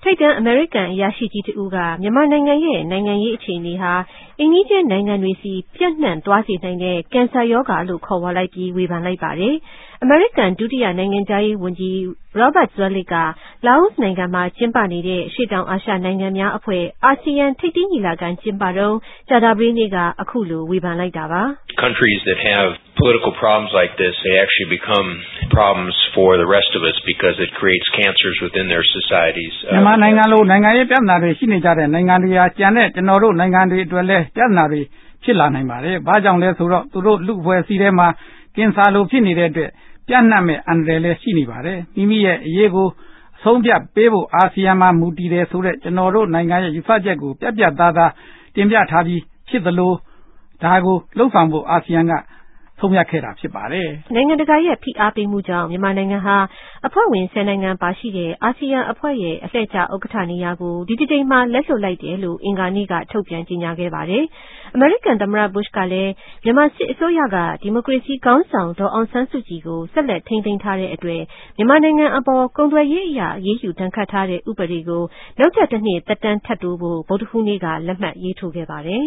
ထိပ်တန်းအမေရိကန်အရာရှိကြီးတဦးကမြန်မာနိုင်ငံရဲ့နိုင်ငံရေးအခြေအနေဟာအိမ်နီးချင်းနိုင်ငံတွေဆီပြန့်နှံ့သွားစေနိုင်တဲ့ကင်ဆာရောဂါလို့ခေါ်ဝေါ်လိုက်ပြီးဝေဖန်လိုက်ပါတယ်။အမေရိကန်ဒုတိယနိုင်ငံခြားရေးဝန်ကြီး Robert Zoellick ကလာအိုနိုင်ငံမှာကျင်းပနေတဲ့အရှေ့တောင်အာရှနိုင်ငံများအဖွဲ့အာဆီယံထိပ်သီးညီလာခံကျင်းပတုန်းကြာသပတေးနေ့ကအခုလိုဝေဖန်လိုက်တာပါ။ Countries that have political problems like this, they actually become problems for the rest of us because it creates cancers within their societies. မြန်မာနိုင်ငံလိုနိုင်ငံရေးပြဿနာတွေရှိနေကြတဲ့နိုင်ငံတွေဟာကျန်တဲ့ကျွန်တော်တို့နိုင်ငံတွေအတွက်လည်းပြဿနာတွေဖြစ်လာနိုင်ပါတယ်။ဘာကြောင့်လဲဆိုတော့သူတို့လူအဖွဲ့အစည်းထဲမှာကင်ဆာလိုဖြစ်နေတဲ့အတွက်ပြန့်နှံ့မဲ့အန္တရာယ်လည်းရှိနေပါတယ်။မိမိရဲ့အရေးကိုအဆုံးဖြတ်ပေးဖို့အာဆီယံမှာမူတည်တယ်ဆိုတဲ့ကျွန်တော်တို့နိုင်ငံရဲ့ယူဆချက်ကိုပြတ်ပြတ်သားသားတင်ပြထားပြီးဖြစ်သလိုဒါကိုလှုပ်ဆောင်ဖို့အာဆီယံကဆုံးဖြတ်ခဲ့တာဖြစ်ပါတယ်။နိုင်ငံတကာရဲ့ဖိအားပေးမှုကြောင့်မြန်မာနိုင်ငံဟာအဖွဲ့ဝင်10နိုင်ငံပါရှိတဲ့အာဆီယံအဖွဲ့ရဲ့အလှည့်ကျဥက္ကဋ္ဌနေရာကိုဒီတစ်ကြိမ်မှာလက်လွှတ်လိုက်တယ်လို့အင်္ဂါနေ့ကထုတ်ပြန်ကြေညာခဲ့ပါတယ်။အမေရိကန်သမ္မတဘုရှ်ကလည်းမြန်မာစစ်အစိုးရကဒီမိုကရေစီခေါင်းဆောင်ဒေါ်အောင်ဆန်းစုကြည်ကိုဆက်လက်ထိန်းသိမ်းထားတဲ့အတွက်မြန်မာနိုင်ငံအပေါ်ကုန်သွယ်ရေးအရအရေးယူဒဏ်ခတ်ထားတဲ့ဥပဒေကိုနောက်ထပ်တစ်နှစ်သက်တမ်းထပ်တိုးဖို့ဗုဒ္ဓဟူးနေ့ကလက်မှတ်ရေးထိုးခဲ့ပါတယ်